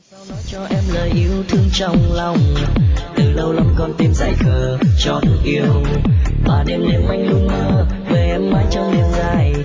Sao nói cho em lời yêu thương trong lòng, từ lâu lắm con tim dại khờ chót yêu, mà đêm đêm anh luôn mơ về em mãi trong đêm dài.